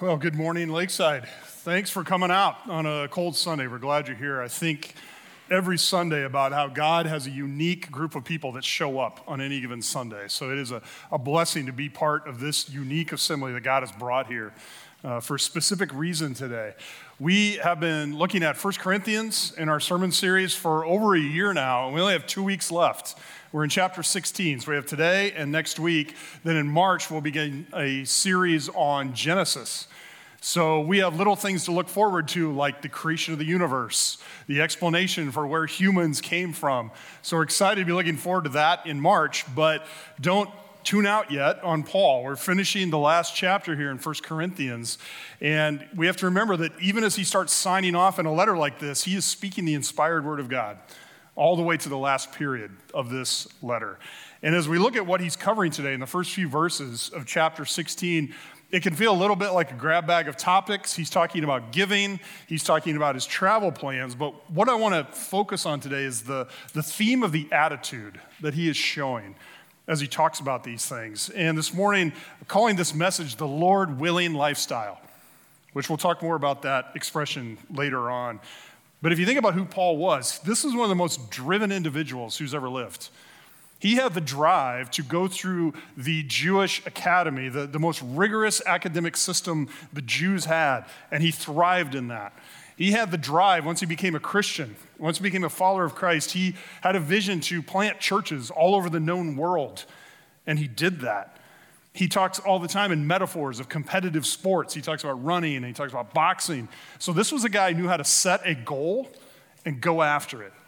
Well, good morning, Lakeside. Thanks for coming out on a cold Sunday. We're glad you're here. I think every Sunday about how God has a unique group of people that show up on any given Sunday. So it is a blessing to be part of this unique assembly that God has brought here for a specific reason today. We have been looking at 1 Corinthians in our sermon series for over a year now, and we only have 2 weeks left. We're in chapter 16, so we have today and next week. Then in March, we'll begin a series on Genesis. So we have little things to look forward to, like the creation of the universe, the explanation for where humans came from. So we're excited to be looking forward to that in March, but don't tune out yet on Paul. We're finishing the last chapter here in 1 Corinthians, and we have to remember that even as he starts signing off in a letter like this, he is speaking the inspired word of God all the way to the last period of this letter. And as we look at what he's covering today in the first few verses of chapter 16, it can feel a little bit like a grab bag of topics. He's talking about giving. He's talking about his travel plans. But what I want to focus on today is the theme of the attitude that he is showing as he talks about these things. And this morning, I'm calling this message the Lord-willing lifestyle, which we'll talk more about that expression later on. But if you think about who Paul was, this is one of the most driven individuals who's ever lived. He had the drive to go through the Jewish academy, the most rigorous academic system the Jews had, and he thrived in that. He had the drive, once he became a Christian, once he became a follower of Christ, he had a vision to plant churches all over the known world, and he did that. He talks all the time in metaphors of competitive sports. He talks about running, and he talks about boxing. So this was a guy who knew how to set a goal and go after it.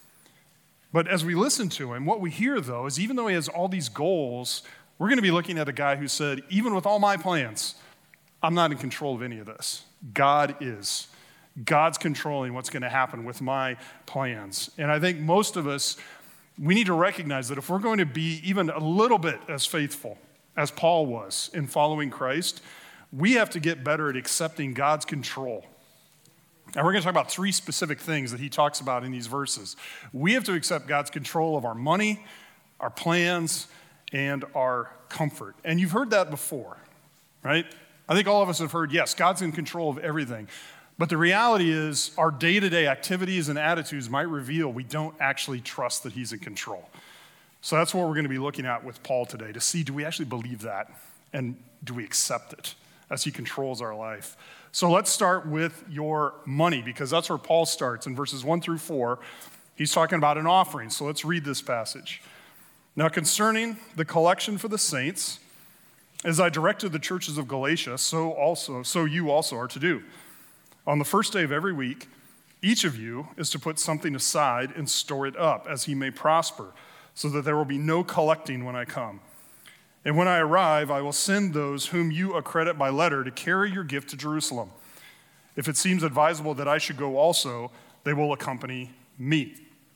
But as we listen to him, what we hear, though, is even though he has all these goals, we're going to be looking at a guy who said, even with all my plans, I'm not in control of any of this. God is. God's controlling what's going to happen with my plans. And I think most of us, we need to recognize that if we're going to be even a little bit as faithful as Paul was in following Christ, we have to get better at accepting God's control. And we're going to talk about 3 specific things that he talks about in these verses. We have to accept God's control of our money, our plans, and our comfort. And you've heard that before, right? I think all of us have heard, yes, God's in control of everything. But the reality is our day-to-day activities and attitudes might reveal we don't actually trust that he's in control. So that's what we're going to be looking at with Paul today, to see, do we actually believe that? And do we accept it as he controls our life? So let's start with your money, because that's where Paul starts in verses 1 through 4. He's talking about an offering. So let's read this passage. Now, concerning the collection for the saints, as I directed the churches of Galatia, so you also are to do. On the first day of every week, each of you is to put something aside and store it up, as he may prosper, so that there will be no collecting when I come. And when I arrive, I will send those whom you accredit by letter to carry your gift to Jerusalem. If it seems advisable that I should go also, they will accompany me.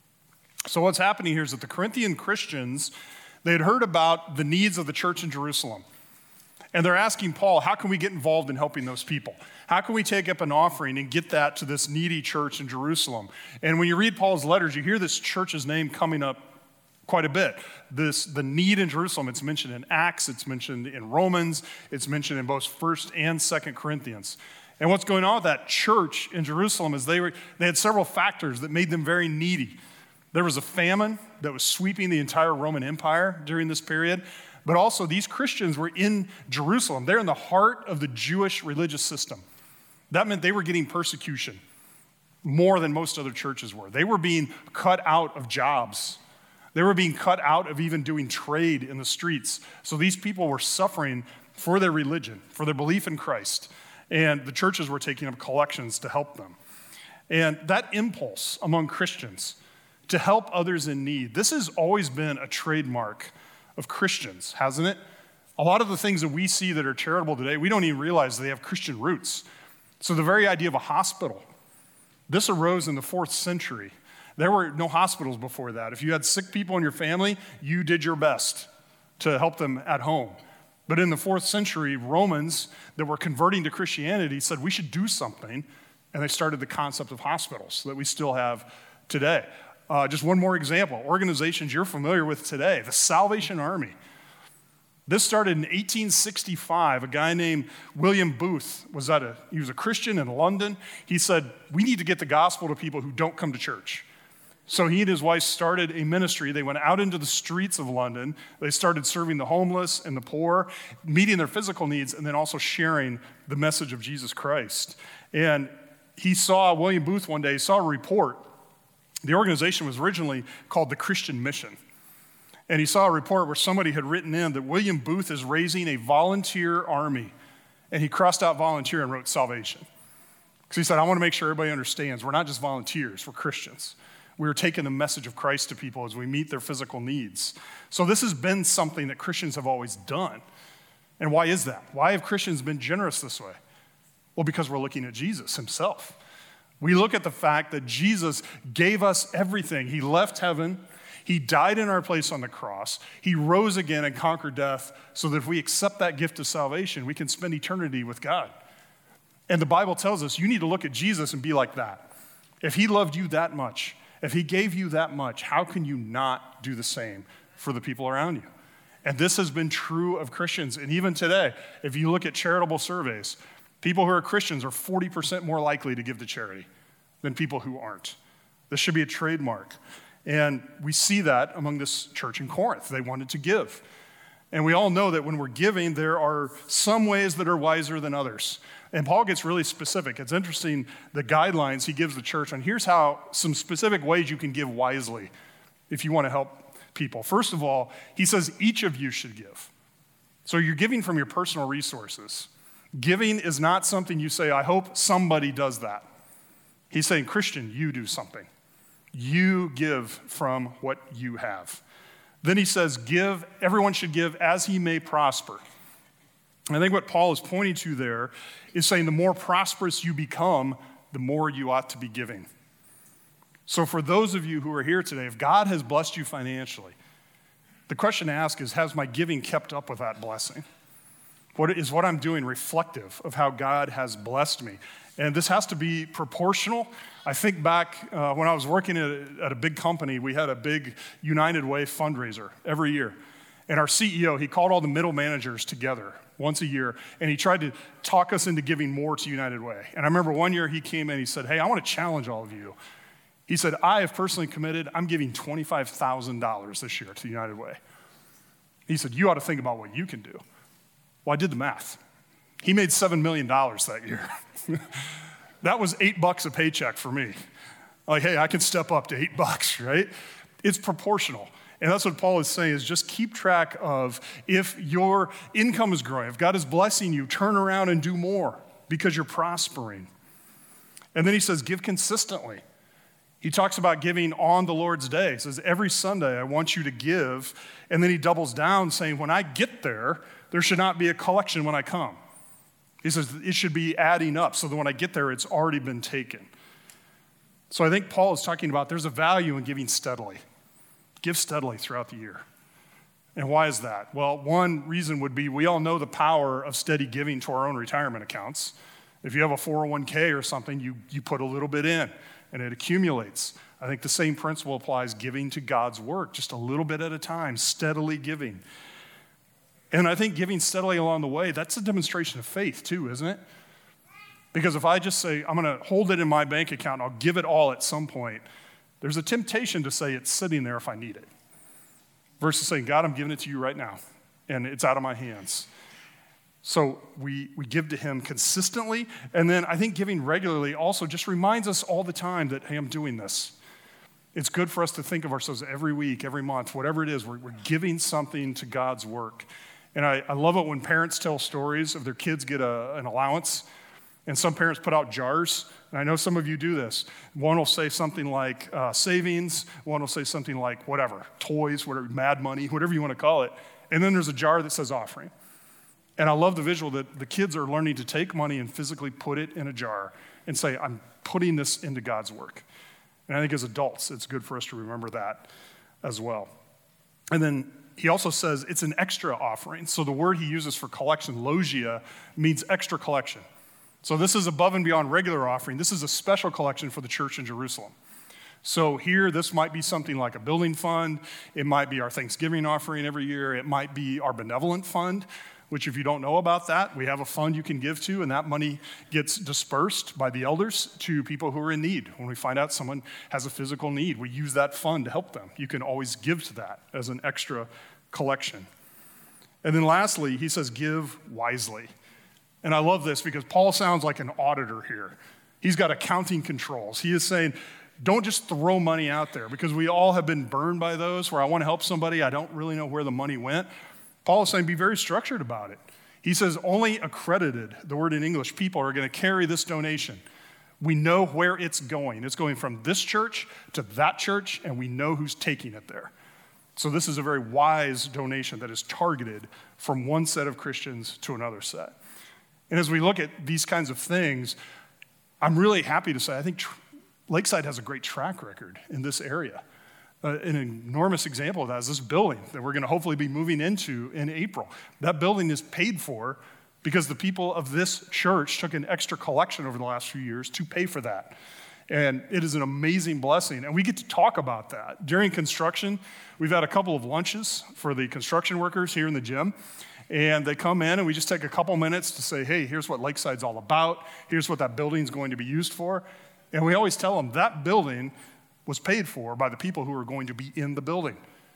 So what's happening here is that the Corinthian Christians, they had heard about the needs of the church in Jerusalem. And they're asking Paul, how can we get involved in helping those people? How can we take up an offering and get that to this needy church in Jerusalem? And when you read Paul's letters, you hear this church's name coming up quite a bit. The need in Jerusalem, it's mentioned in Acts, it's mentioned in Romans, it's mentioned in both 1st and 2nd Corinthians. And what's going on with that church in Jerusalem is they had several factors that made them very needy. There was a famine that was sweeping the entire Roman Empire during this period, but also these Christians were in Jerusalem. They're in the heart of the Jewish religious system. That meant they were getting persecution more than most other churches were. They were being cut out of jobs. They were being cut out of even doing trade in the streets. So these people were suffering for their religion, for their belief in Christ. And the churches were taking up collections to help them. And that impulse among Christians to help others in need, this has always been a trademark of Christians, hasn't it? A lot of the things that we see that are charitable today, we don't even realize they have Christian roots. So the very idea of a hospital, this arose in the 4th century. There were no hospitals before that. If you had sick people in your family, you did your best to help them at home. But in the 4th century, Romans that were converting to Christianity said we should do something, and they started the concept of hospitals that we still have today. Just one more example, organizations you're familiar with today, the Salvation Army. This started in 1865. A guy named William Booth he was a Christian in London. He said, we need to get the gospel to people who don't come to church. So he and his wife started a ministry. They went out into the streets of London. They started serving the homeless and the poor, meeting their physical needs, and then also sharing the message of Jesus Christ. And William Booth one day, he saw a report. The organization was originally called the Christian Mission. And he saw a report where somebody had written in that William Booth is raising a volunteer army. And he crossed out volunteer and wrote salvation. Because he said, I want to make sure everybody understands we're not just volunteers, we're Christians. We're taking the message of Christ to people as we meet their physical needs. So this has been something that Christians have always done. And why is that? Why have Christians been generous this way? Well, because we're looking at Jesus himself. We look at the fact that Jesus gave us everything. He left heaven. He died in our place on the cross. He rose again and conquered death so that if we accept that gift of salvation, we can spend eternity with God. And the Bible tells us you need to look at Jesus and be like that. If he loved you that much, if he gave you that much, how can you not do the same for the people around you? And this has been true of Christians. And even today, if you look at charitable surveys, people who are Christians are 40% more likely to give to charity than people who aren't. This should be a trademark. And we see that among this church in Corinth. They wanted to give. And we all know that when we're giving, there are some ways that are wiser than others. And Paul gets really specific. It's interesting, the guidelines he gives the church on here's how some specific ways you can give wisely if you want to help people. First of all, he says each of you should give. So you're giving from your personal resources. Giving is not something you say, I hope somebody does that. He's saying, Christian, you do something. You give from what you have. Then he says, everyone should give as he may prosper. And I think what Paul is pointing to there is saying the more prosperous you become, the more you ought to be giving. So for those of you who are here today, if God has blessed you financially, the question to ask is, has my giving kept up with that blessing? Is what I'm doing reflective of how God has blessed me? And this has to be proportional. I think back when I was working at a big company, we had a big United Way fundraiser every year. And our CEO, he called all the middle managers together once a year, and he tried to talk us into giving more to United Way. And I remember one year he came in, he said, hey, I want to challenge all of you. He said, I have personally committed, I'm giving $25,000 this year to United Way. He said, you ought to think about what you can do. Well, I did the math. He made $7 million that year. That was $8 a paycheck for me. Like, hey, I can step up to $8, right? It's proportional. And that's what Paul is saying, is just keep track of if your income is growing, if God is blessing you, turn around and do more because you're prospering. And then he says, give consistently. He talks about giving on the Lord's day. He says, every Sunday I want you to give. And then he doubles down saying, when I get there, there should not be a collection when I come. He says it should be adding up so that when I get there, it's already been taken. So I think Paul is talking about there's a value in giving steadily. Give steadily throughout the year. And why is that? Well, one reason would be we all know the power of steady giving to our own retirement accounts. If you have a 401k or something, you put a little bit in and it accumulates. I think the same principle applies giving to God's work, just a little bit at a time, steadily giving. And I think giving steadily along the way, that's a demonstration of faith too, isn't it? Because if I just say, I'm going to hold it in my bank account, I'll give it all at some point, there's a temptation to say it's sitting there if I need it. Versus saying, God, I'm giving it to you right now, and it's out of my hands. So we give to him consistently, and then I think giving regularly also just reminds us all the time that, hey, I'm doing this. It's good for us to think of ourselves every week, every month, whatever it is, we're giving something to God's work. And I love it when parents tell stories of their kids get an allowance, and some parents put out jars, and I know some of you do this. One will say something like savings, one will say something like whatever, toys, whatever, mad money, whatever you want to call it, and then there's a jar that says offering. And I love the visual that the kids are learning to take money and physically put it in a jar and say, I'm putting this into God's work. And I think as adults, it's good for us to remember that as well. And then he also says it's an extra offering. So the word he uses for collection, logia, means extra collection. So this is above and beyond regular offering. This is a special collection for the church in Jerusalem. So here, this might be something like a building fund. It might be our Thanksgiving offering every year. It might be our benevolent fund, which if you don't know about that, we have a fund you can give to, and that money gets dispersed by the elders to people who are in need. When we find out someone has a physical need, we use that fund to help them. You can always give to that as an extra collection. And then lastly, he says, give wisely. And I love this because Paul sounds like an auditor here. He's got accounting controls. He is saying, don't just throw money out there, because we all have been burned by those where I want to help somebody, I don't really know where the money went. Paul is saying be very structured about it. He says only accredited, the word in English, people are going to carry this donation. We know where it's going. It's going from this church to that church, and we know who's taking it there. So this is a very wise donation that is targeted from one set of Christians to another set. And as we look at these kinds of things, I'm really happy to say I think Lakeside has a great track record in this area. An enormous example of that is this building that we're going to hopefully be moving into in April. That building is paid for because the people of this church took an extra collection over the last few years to pay for that. And it is an amazing blessing. And we get to talk about that. During construction, we've had a couple of lunches for the construction workers here in the gym. And they come in and we just take a couple minutes to say, hey, here's what Lakeside's all about. Here's what that building's going to be used for. And we always tell them that building was paid for by the people who are going to be in the building.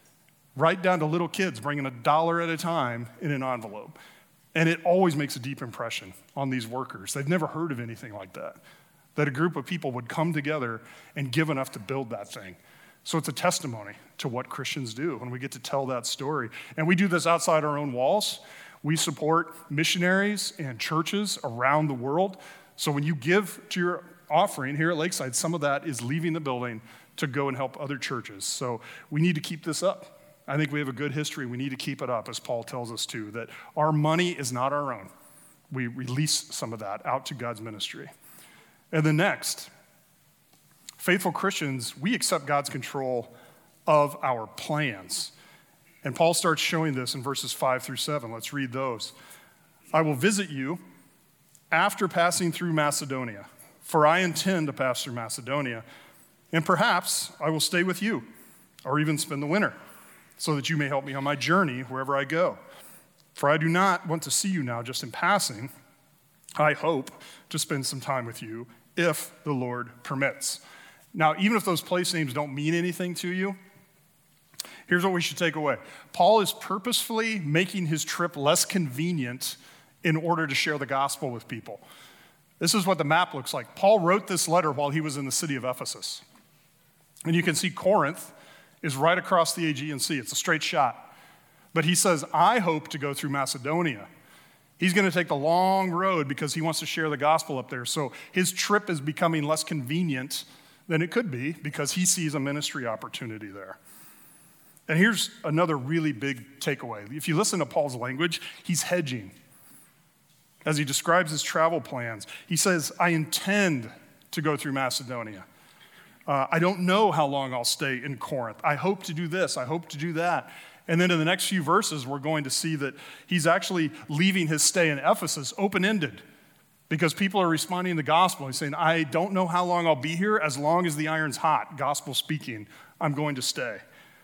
Right down to little kids bringing $1 at a time in an envelope. And it always makes a deep impression on these workers. They've never heard of anything like that. That a group of people would come together and give enough to build that thing. So it's a testimony to what Christians do when we get to tell that story. And we do this outside our own walls. We support missionaries and churches around the world. So when you give to your offering here at Lakeside, some of that is leaving the building to go and help other churches. So we need to keep this up. I think we have a good history. We need to keep it up, as Paul tells us to, that our money is not our own. We release some of that out to God's ministry. And then next, faithful Christians, we accept God's control of our plans. And Paul starts showing this in verses 5-7. Let's read those. I will visit you after passing through Macedonia, for I intend to pass through Macedonia, and perhaps I will stay with you, or even spend the winter, so that you may help me on my journey wherever I go. For I do not want to see you now just in passing. I hope to spend some time with you if the Lord permits. Now, even if those place names don't mean anything to you, here's what we should take away. Paul is purposefully making his trip less convenient in order to share the gospel with people. This is what the map looks like. Paul wrote this letter while he was in the city of Ephesus. And you can see Corinth is right across the Aegean Sea. It's a straight shot. But he says, I hope to go through Macedonia. He's going to take the long road because he wants to share the gospel up there. So his trip is becoming less convenient than it could be because he sees a ministry opportunity there. And here's another really big takeaway. If you listen to Paul's language, he's hedging. As he describes his travel plans, he says, I intend to go through Macedonia. I don't know how long I'll stay in Corinth. I hope to do this. I hope to do that. And then in the next few verses, we're going to see that he's actually leaving his stay in Ephesus open-ended because people are responding to the gospel. He's saying, I don't know how long I'll be here. As long as the iron's hot, gospel speaking, I'm going to stay.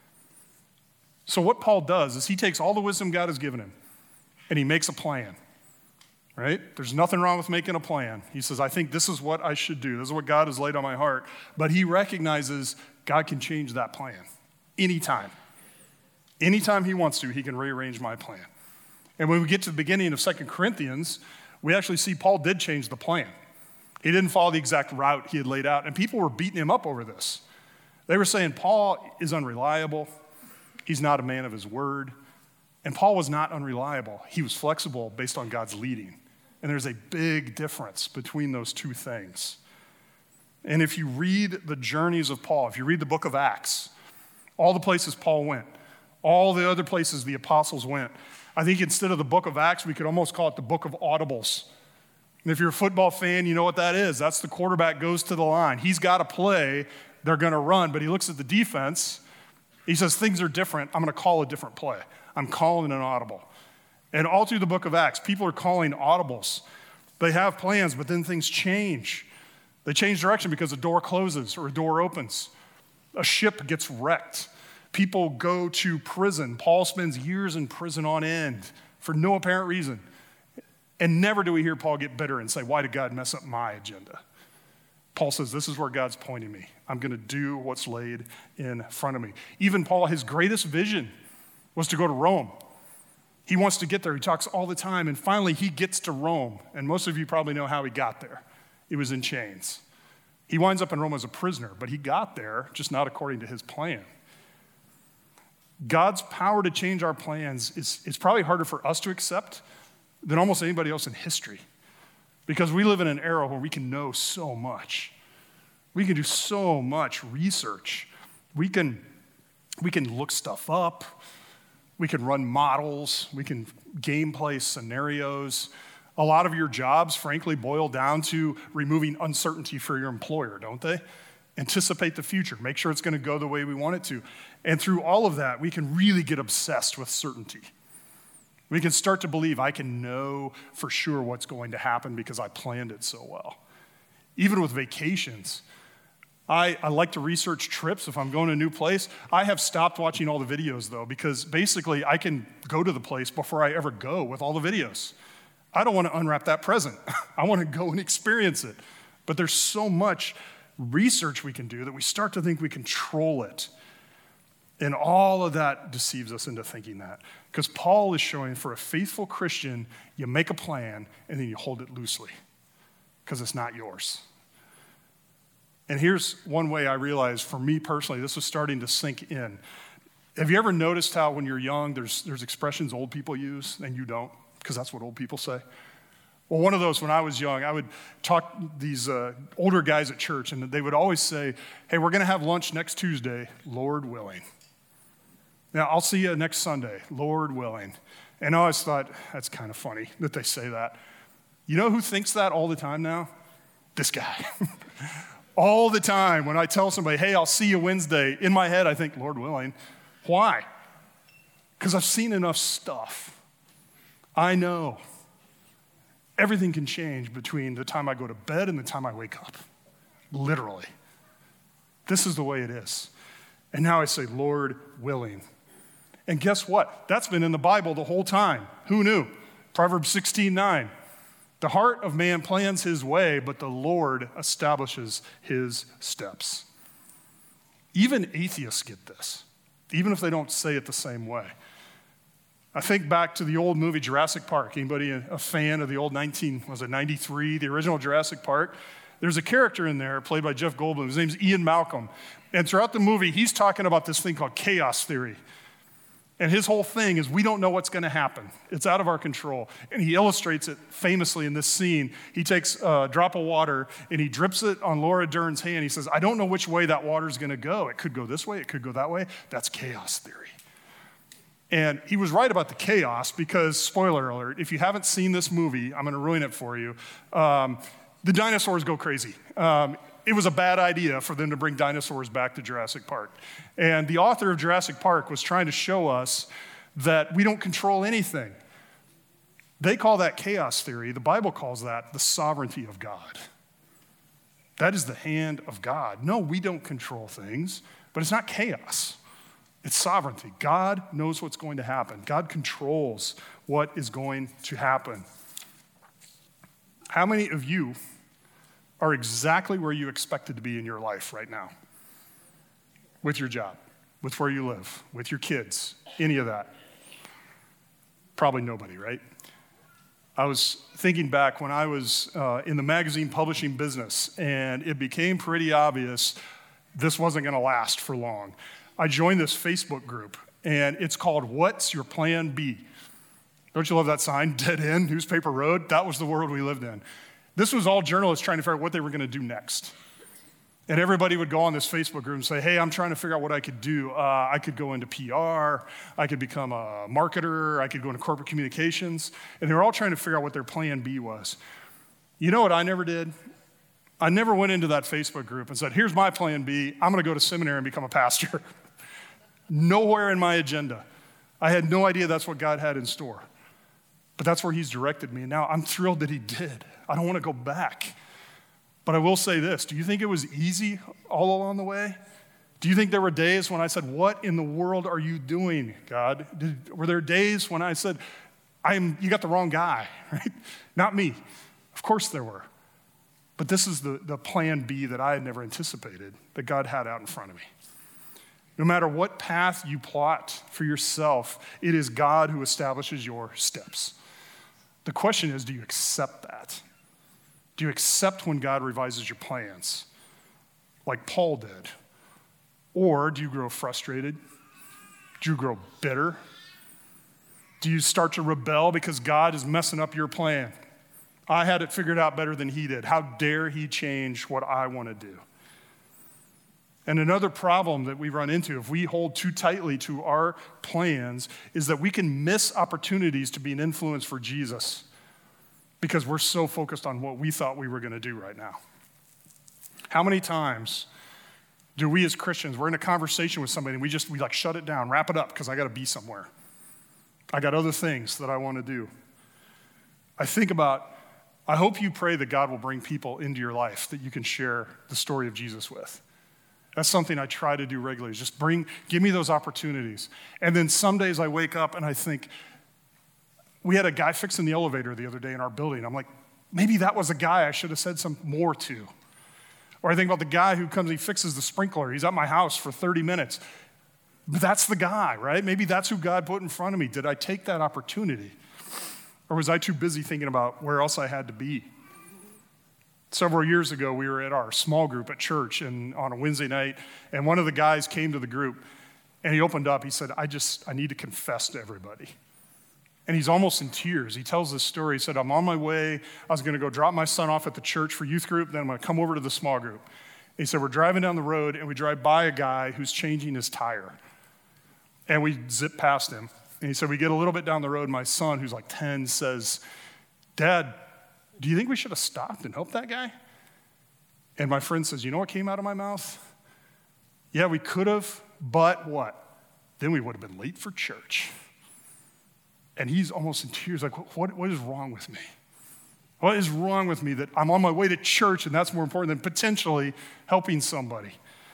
So what Paul does is he takes all the wisdom God has given him and he makes a plan. Right? There's nothing wrong with making a plan. He says, I think this is what I should do. This is what God has laid on my heart. But he recognizes God can change that plan anytime. Anytime he wants to, he can rearrange my plan. And when we get to the beginning of 2 Corinthians, we actually see Paul did change the plan. He didn't follow the exact route he had laid out. And people were beating him up over this. They were saying, Paul is unreliable. He's not a man of his word. And Paul was not unreliable. He was flexible based on God's leading. And there's a big difference between those two things. And if you read the journeys of Paul, if you read the book of Acts, all the places Paul went, all the other places the apostles went, I think instead of the book of Acts, we could almost call it the book of audibles. And if you're a football fan, you know what that is. That's the quarterback goes to the line. He's got to play. They're going to run. But he looks at the defense. He says, things are different. I'm going to call a different play. I'm calling an audible. And all through the book of Acts, people are calling audibles. They have plans, but then things change. They change direction because a door closes or a door opens. A ship gets wrecked. People go to prison. Paul spends years in prison on end for no apparent reason. And never do we hear Paul get bitter and say, why did God mess up my agenda? Paul says, this is where God's pointing me. I'm going to do what's laid in front of me. Even Paul, his greatest vision was to go to Rome. He wants to get there. He talks all the time. And finally, he gets to Rome. And most of you probably know how he got there. It was in chains. He winds up in Rome as a prisoner, but he got there just not according to his plan. God's power to change our plans is probably harder for us to accept than almost anybody else in history, because we live in an era where we can know so much. We can do so much research. We can look stuff up. We can run models. We can gameplay scenarios. A lot of your jobs, frankly, boil down to removing uncertainty for your employer, don't they? Anticipate the future. Make sure it's going to go the way we want it to. And through all of that, we can really get obsessed with certainty. We can start to believe I can know for sure what's going to happen because I planned it so well. Even with vacations, I like to research trips if I'm going to a new place. I have stopped watching all the videos, though, because basically I can go to the place before I ever go with all the videos. I don't want to unwrap that present. I want to go and experience it. But there's so much research we can do that we start to think we control it. And all of that deceives us into thinking that. Because Paul is showing for a faithful Christian, you make a plan and then you hold it loosely because it's not yours. And here's one way I realized for me personally, this was starting to sink in. Have you ever noticed how when you're young, there's expressions old people use and you don't? Because that's what old people say. Well, one of those, when I was young, I would talk to these older guys at church, and they would always say, hey, we're going to have lunch next Tuesday, Lord willing. Now, I'll see you next Sunday, Lord willing. And I always thought, that's kind of funny that they say that. You know who thinks that all the time now? This guy. All the time when I tell somebody, hey, I'll see you Wednesday, in my head I think, Lord willing. Why? Because I've seen enough stuff. I know. Everything can change between the time I go to bed and the time I wake up. Literally. This is the way it is. And now I say, Lord willing. And guess what? That's been in the Bible the whole time. Who knew? Proverbs 16:9. The heart of man plans his way, but the Lord establishes his steps. Even atheists get this, even if they don't say it the same way. I think back to the old movie Jurassic Park. Anybody a fan of the old 93, the original Jurassic Park? There's a character in there played by Jeff Goldblum. His name's Ian Malcolm. And throughout the movie, he's talking about this thing called chaos theory. And his whole thing is we don't know what's going to happen. It's out of our control. And he illustrates it famously in this scene. He takes a drop of water and he drips it on Laura Dern's hand. He says, I don't know which way that water's going to go. It could go this way. It could go that way. That's chaos theory. And he was right about the chaos because, spoiler alert, if you haven't seen this movie, I'm going to ruin it for you. The dinosaurs go crazy. It was a bad idea for them to bring dinosaurs back to Jurassic Park. And the author of Jurassic Park was trying to show us that we don't control anything. They call that chaos theory. The Bible calls that the sovereignty of God. That is the hand of God. No, we don't control things, but it's not chaos. It's sovereignty. God knows what's going to happen. God controls what is going to happen. How many of you are exactly where you expected to be in your life right now? With your job, with where you live, with your kids, any of that? Probably nobody, right? I was thinking back when I was in the magazine publishing business, and it became pretty obvious this wasn't going to last for long. I joined this Facebook group, and it's called What's Your Plan B? Don't you love that sign? Dead end, newspaper road. That was the world we lived in. This was all journalists trying to figure out what they were going to do next. And everybody would go on this Facebook group and say, hey, I'm trying to figure out what I could do. I could go into PR. I could become a marketer. I could go into corporate communications. And they were all trying to figure out what their plan B was. You know what I never did? I never went into that Facebook group and said, here's my plan B. I'm going to go to seminary and become a pastor. Nowhere in my agenda. I had no idea that's what God had in store. But that's where he's directed me. And now I'm thrilled that he did. I don't want to go back. But I will say this. Do you think it was easy all along the way? Do you think there were days when I said, what in the world are you doing, God? Were there days when I said, you got the wrong guy, right? Not me. Of course there were. But this is the plan B that I had never anticipated, that God had out in front of me. No matter what path you plot for yourself, it is God who establishes your steps. The question is, do you accept that? Do you accept when God revises your plans, like Paul did? Or do you grow frustrated? Do you grow bitter? Do you start to rebel because God is messing up your plan? I had it figured out better than he did. How dare he change what I want to do? And another problem that we run into if we hold too tightly to our plans is that we can miss opportunities to be an influence for Jesus because we're so focused on what we thought we were going to do right now. How many times do we as Christians, we're in a conversation with somebody and we like shut it down, wrap it up because I got to be somewhere. I got other things that I want to do. I hope you pray that God will bring people into your life that you can share the story of Jesus with. That's something I try to do regularly, just give me those opportunities. And then some days I wake up and I think, we had a guy fixing the elevator the other day in our building. I'm like, maybe that was a guy I should have said some more to. Or I think about the guy who comes, he fixes the sprinkler. He's at my house for 30 minutes. But that's the guy, right? Maybe that's who God put in front of me. Did I take that opportunity? Or was I too busy thinking about where else I had to be? Several years ago, we were at our small group at church and on a Wednesday night, and one of the guys came to the group, and he opened up. He said, I need to confess to everybody. And he's almost in tears. He tells this story. He said, I'm on my way. I was going to go drop my son off at the church for youth group, then I'm going to come over to the small group. And he said, we're driving down the road, and we drive by a guy who's changing his tire. And we zip past him. And he said, we get a little bit down the road, my son, who's like 10, says, Dad, do you think we should have stopped and helped that guy? And my friend says, you know what came out of my mouth? Yeah, we could have, but what? Then we would have been late for church. And he's almost in tears, like, what is wrong with me? What is wrong with me that I'm on my way to church and that's more important than potentially helping somebody?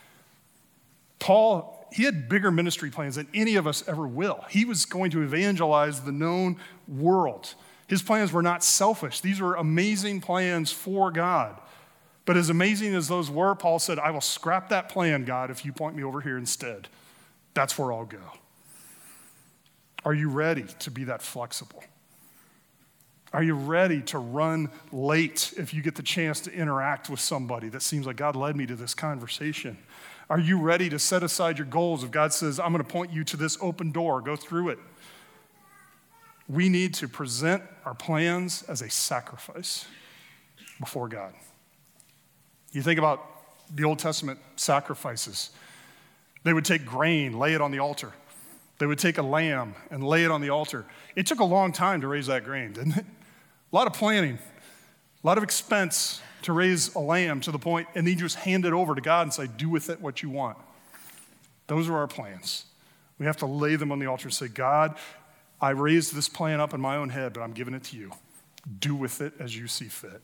Paul, he had bigger ministry plans than any of us ever will. He was going to evangelize the known world. His plans were not selfish. These were amazing plans for God. But as amazing as those were, Paul said, I will scrap that plan, God, if you point me over here instead. That's where I'll go. Are you ready to be that flexible? Are you ready to run late if you get the chance to interact with somebody that seems like God led me to this conversation? Are you ready to set aside your goals if God says, I'm going to point you to this open door, go through it? We need to present our plans as a sacrifice before God. You think about the Old Testament sacrifices. They would take grain, lay it on the altar. They would take a lamb and lay it on the altar. It took a long time to raise that grain, didn't it? A lot of planning, a lot of expense to raise a lamb to the point, and then you just hand it over to God and say, do with it what you want. Those are our plans. We have to lay them on the altar and say, God, I raised this plan up in my own head, but I'm giving it to you. Do with it as you see fit.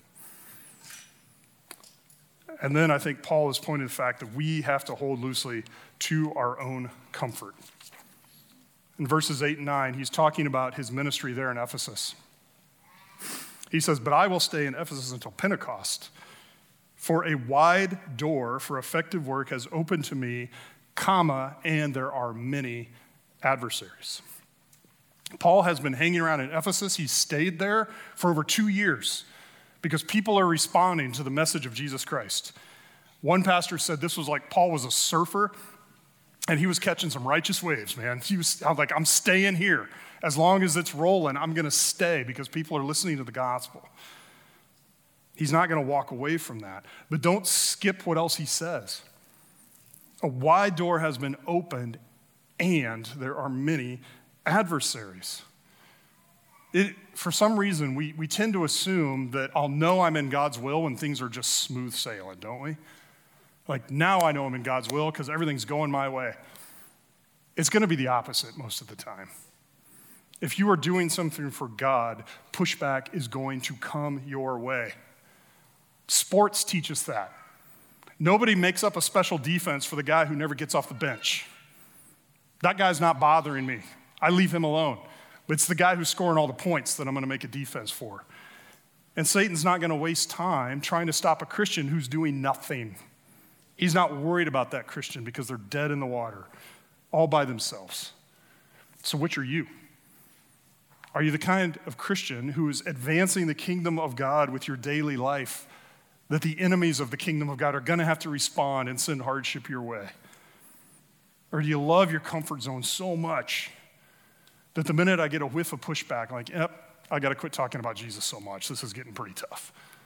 And then I think Paul is pointing to the fact that we have to hold loosely to our own comfort. In verses 8 and 9, he's talking about his ministry there in Ephesus. He says, but I will stay in Ephesus until Pentecost, for a wide door for effective work has opened to me, and there are many adversaries. Paul has been hanging around in Ephesus. He stayed there for over 2 years because people are responding to the message of Jesus Christ. One pastor said this was like Paul was a surfer and he was catching some righteous waves, man. I was like, I'm staying here. As long as it's rolling, I'm going to stay because people are listening to the gospel. He's not going to walk away from that. But don't skip what else he says. A wide door has been opened and there are many adversaries. For some reason, we tend to assume that I'll know I'm in God's will when things are just smooth sailing, don't we? Like, now I know I'm in God's will because everything's going my way. It's going to be the opposite most of the time. If you are doing something for God, pushback is going to come your way. Sports teach us that. Nobody makes up a special defense for the guy who never gets off the bench. That guy's not bothering me. I leave him alone. But it's the guy who's scoring all the points that I'm going to make a defense for. And Satan's not going to waste time trying to stop a Christian who's doing nothing. He's not worried about that Christian because they're dead in the water, all by themselves. So which are you? Are you the kind of Christian who is advancing the kingdom of God with your daily life, that the enemies of the kingdom of God are going to have to respond and send hardship your way? Or do you love your comfort zone so much that the minute I get a whiff of pushback, I'm like, yep, I got to quit talking about Jesus so much. This is getting pretty tough.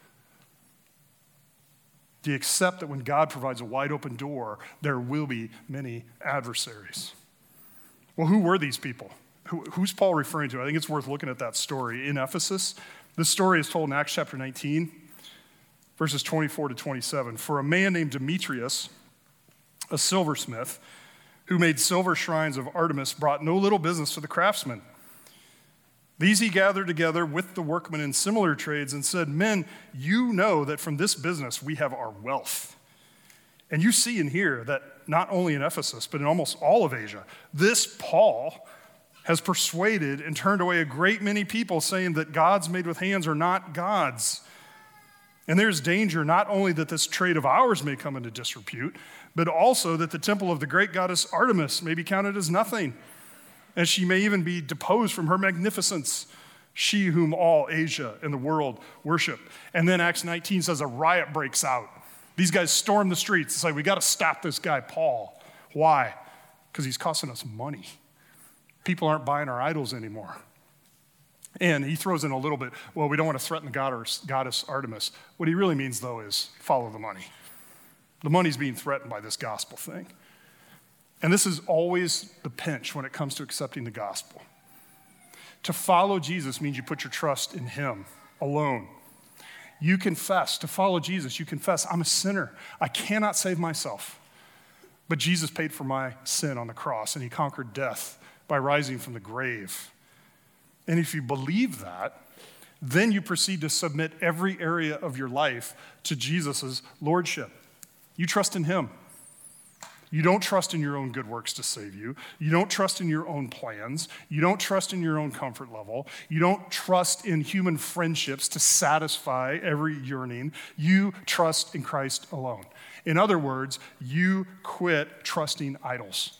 Do you accept that when God provides a wide open door, there will be many adversaries? Well, who were these people? Who's Paul referring to? I think it's worth looking at that story in Ephesus. This story is told in Acts chapter 19, verses 24 to 27. For a man named Demetrius, a silversmith, who made silver shrines of Artemis, brought no little business to the craftsmen. These he gathered together with the workmen in similar trades and said, men, you know that from this business we have our wealth. And you see and hear that not only in Ephesus, but in almost all of Asia, this Paul has persuaded and turned away a great many people, saying that gods made with hands are not gods. And there's danger not only that this trade of ours may come into disrepute, but also that the temple of the great goddess Artemis may be counted as nothing, and she may even be deposed from her magnificence, she whom all Asia and the world worship. And then Acts 19 says a riot breaks out. These guys storm the streets. It's like, we got to stop this guy, Paul. Why? Because he's costing us money. People aren't buying our idols anymore. And he throws in a little bit, well, we don't want to threaten the goddess Artemis. What he really means, though, is follow the money. The money's being threatened by this gospel thing. And this is always the pinch when it comes to accepting the gospel. To follow Jesus means you put your trust in him alone. You confess. To follow Jesus, you confess, I'm a sinner. I cannot save myself. But Jesus paid for my sin on the cross, and he conquered death by rising from the grave. And if you believe that, then you proceed to submit every area of your life to Jesus' lordship. You trust in him. You don't trust in your own good works to save you. You don't trust in your own plans. You don't trust in your own comfort level. You don't trust in human friendships to satisfy every yearning. You trust in Christ alone. In other words, you quit trusting idols.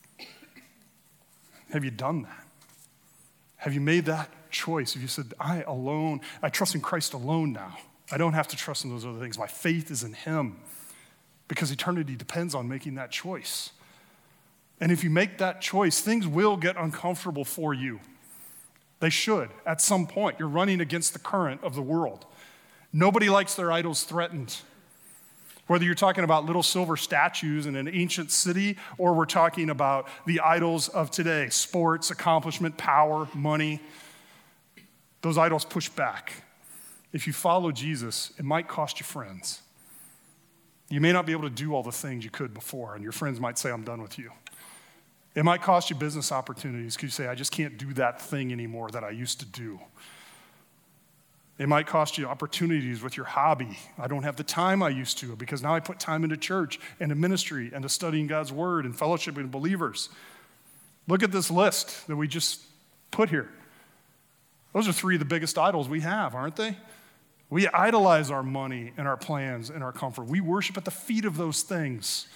Have you done that? Have you made that choice? Have you said, I trust in Christ alone now. I don't have to trust in those other things. My faith is in him. Because eternity depends on making that choice. And if you make that choice, things will get uncomfortable for you. They should at some point. You're running against the current of the world. Nobody likes their idols threatened. Whether you're talking about little silver statues in an ancient city, or we're talking about the idols of today, sports, accomplishment, power, money, those idols push back. If you follow Jesus, it might cost you friends. You may not be able to do all the things you could before, and your friends might say, I'm done with you. It might cost you business opportunities because you say, I just can't do that thing anymore that I used to do. It might cost you opportunities with your hobby. I don't have the time I used to because now I put time into church and to ministry and to studying God's word and fellowship with believers. Look at this list that we just put here. Those are three of the biggest idols we have, aren't they? We idolize our money and our plans and our comfort. We worship at the feet of those things.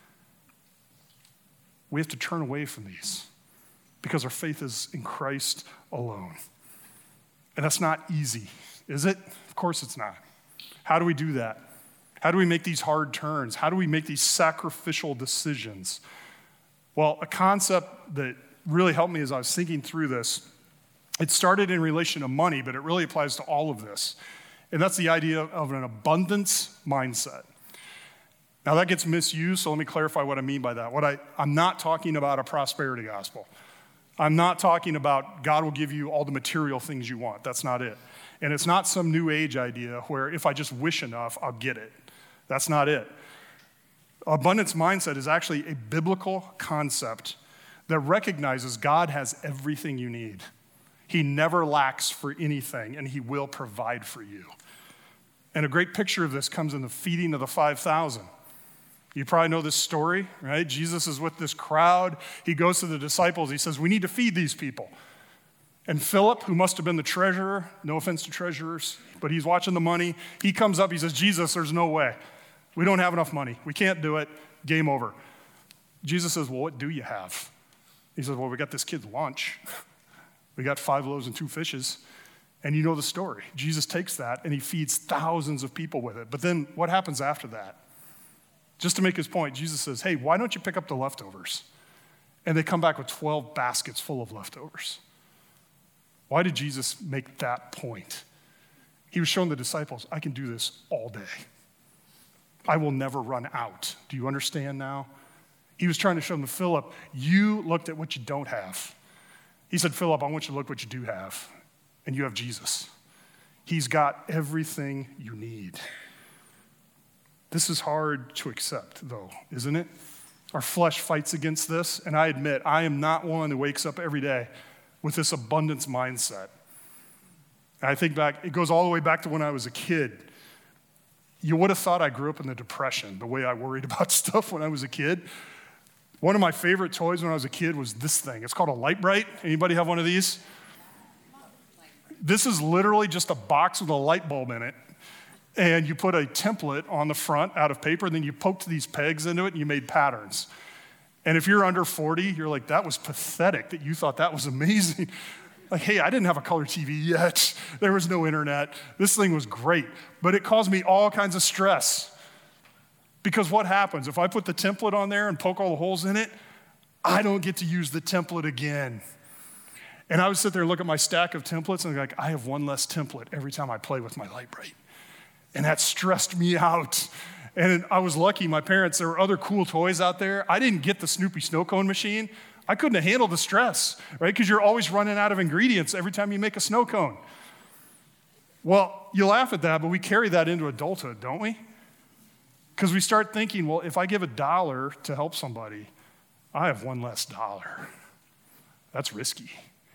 We have to turn away from these because our faith is in Christ alone. And that's not easy, is it? Of course it's not. How do we do that? How do we make these hard turns? How do we make these sacrificial decisions? Well, a concept that really helped me as I was thinking through this, it started in relation to money, but it really applies to all of this. And that's the idea of an abundance mindset. Now that gets misused, so let me clarify what I mean by that. I'm not talking about a prosperity gospel. I'm not talking about God will give you all the material things you want. That's not it. And it's not some new age idea where if I just wish enough, I'll get it. That's not it. Abundance mindset is actually a biblical concept that recognizes God has everything you need. He never lacks for anything, and he will provide for you. And a great picture of this comes in the feeding of the 5,000. You probably know this story, right? Jesus is with this crowd. He goes to the disciples. He says, we need to feed these people. And Philip, who must have been the treasurer, no offense to treasurers, but he's watching the money. He comes up, he says, Jesus, there's no way. We don't have enough money. We can't do it. Game over. Jesus says, well, what do you have? He says, well, we got this kid's lunch. We got 5 loaves and 2 fishes. And you know the story. Jesus takes that and he feeds thousands of people with it. But then what happens after that? Just to make his point, Jesus says, hey, why don't you pick up the leftovers? And they come back with 12 baskets full of leftovers. Why did Jesus make that point? He was showing the disciples, I can do this all day. I will never run out. Do you understand now? He was trying to show them to Philip, you looked at what you don't have. He said, Philip, I want you to look what you do have. And you have Jesus. He's got everything you need. This is hard to accept, though, isn't it? Our flesh fights against this, and I admit, I am not one who wakes up every day with this abundance mindset. And I think back, it goes all the way back to when I was a kid. You would have thought I grew up in the Depression, the way I worried about stuff when I was a kid. One of my favorite toys when I was a kid was this thing. It's called a Light Bright. Anybody have one of these? This is literally just a box with a light bulb in it. And you put a template on the front out of paper, and then you poked these pegs into it, and you made patterns. And if you're under 40, you're like, that was pathetic that you thought that was amazing. Like, hey, I didn't have a color TV yet. There was no internet. This thing was great. But it caused me all kinds of stress. Because what happens? If I put the template on there and poke all the holes in it, I don't get to use the template again. And I would sit there and look at my stack of templates and be like, I have one less template every time I play with my Light Bright. And that stressed me out. And I was lucky, my parents, there were other cool toys out there. I didn't get the Snoopy snow cone machine. I couldn't have handled the stress, right? Because you're always running out of ingredients every time you make a snow cone. Well, you laugh at that, but we carry that into adulthood, don't we? Because we start thinking, well, if I give $1 to help somebody, I have one less dollar. That's risky.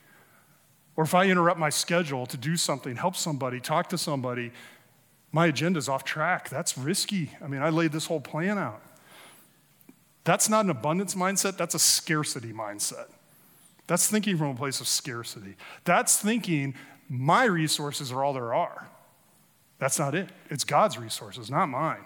Or if I interrupt my schedule to do something, help somebody, talk to somebody, my agenda's off track. That's risky. I mean, I laid this whole plan out. That's not an abundance mindset. That's a scarcity mindset. That's thinking from a place of scarcity. That's thinking my resources are all there are. That's not it. It's God's resources, not mine.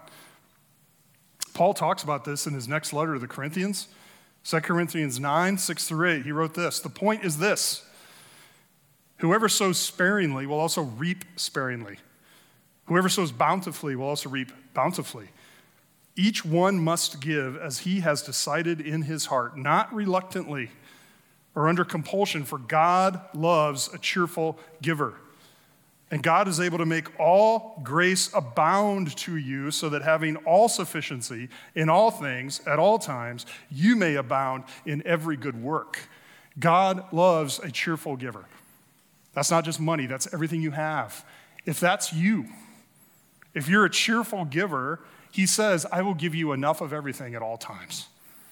Paul talks about this in his next letter to the Corinthians, 2 Corinthians 9, 6-8. He wrote this, the point is this, whoever sows sparingly will also reap sparingly. Whoever sows bountifully will also reap bountifully. Each one must give as he has decided in his heart, not reluctantly or under compulsion, for God loves a cheerful giver. And God is able to make all grace abound to you so that having all sufficiency in all things at all times, you may abound in every good work. God loves a cheerful giver. That's not just money, that's everything you have. If that's you, if you're a cheerful giver, he says, I will give you enough of everything at all times.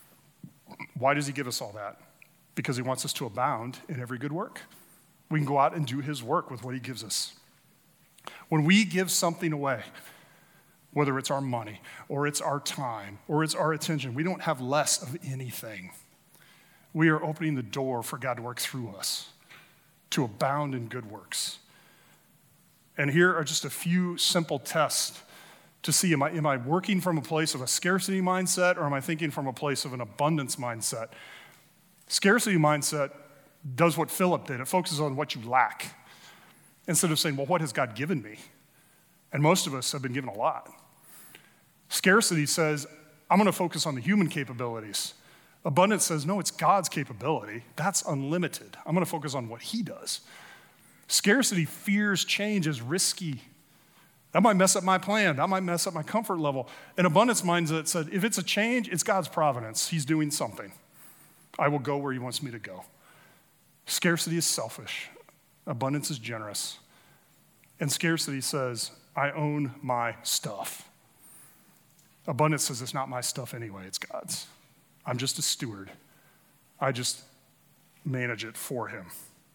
Why does he give us all that? Because he wants us to abound in every good work. We can go out and do his work with what he gives us. When we give something away, whether it's our money or it's our time or it's our attention, we don't have less of anything. We are opening the door for God to work through us, to abound in good works. And here are just a few simple tests to see, am I working from a place of a scarcity mindset or am I thinking from a place of an abundance mindset? Scarcity mindset does what Philip did. It focuses on what you lack instead of saying, well, what has God given me? And most of us have been given a lot. Scarcity says, I'm going to focus on the human capabilities. Abundance says, no, it's God's capability. That's unlimited. I'm going to focus on what he does. Scarcity fears change as risky. That might mess up my plan. That might mess up my comfort level. An abundance mindset said, if it's a change, it's God's providence. He's doing something. I will go where he wants me to go. Scarcity is selfish. Abundance is generous. And scarcity says, I own my stuff. Abundance says, it's not my stuff anyway, it's God's. I'm just a steward. I just manage it for him.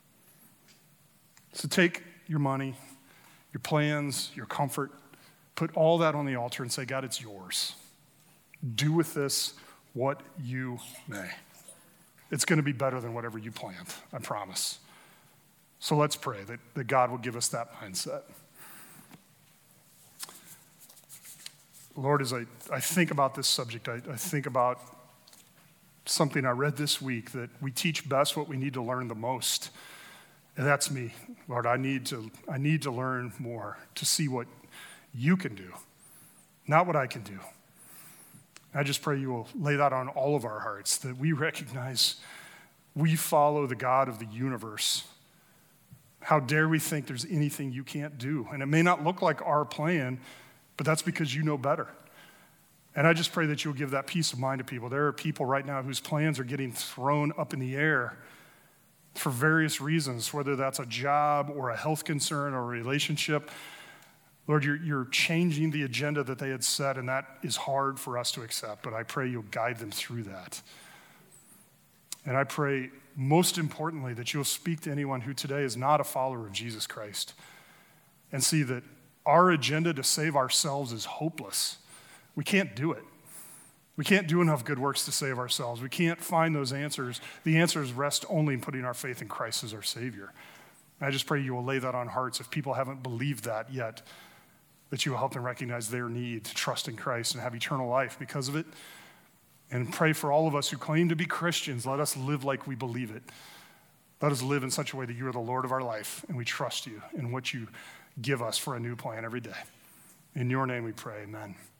So take your money, your plans, your comfort, put all that on the altar and say, God, it's yours. Do with this what you may. It's going to be better than whatever you planned, I promise. So let's pray that God will give us that mindset. Lord, as I think about this subject, I think about something I read this week, that we teach best what we need to learn the most. And that's me. Lord, I need to learn more, to see what you can do, not what I can do. I just pray you will lay that on all of our hearts, that we recognize we follow the God of the universe. How dare we think there's anything you can't do? And it may not look like our plan, but that's because you know better. And I just pray that you'll give that peace of mind to people. There are people right now whose plans are getting thrown up in the air for various reasons, whether that's a job or a health concern or a relationship. Lord, you're changing the agenda that they had set, and that is hard for us to accept, but I pray you'll guide them through that. And I pray, most importantly, that you'll speak to anyone who today is not a follower of Jesus Christ and see that our agenda to save ourselves is hopeless. We can't do it. We can't do enough good works to save ourselves. We can't find those answers. The answers rest only in putting our faith in Christ as our Savior. And I just pray you will lay that on hearts if people haven't believed that yet, that you will help them recognize their need to trust in Christ and have eternal life because of it. And pray for all of us who claim to be Christians. Let us live like we believe it. Let us live in such a way that you are the Lord of our life, and we trust you in what you give us for a new plan every day. In your name we pray, amen.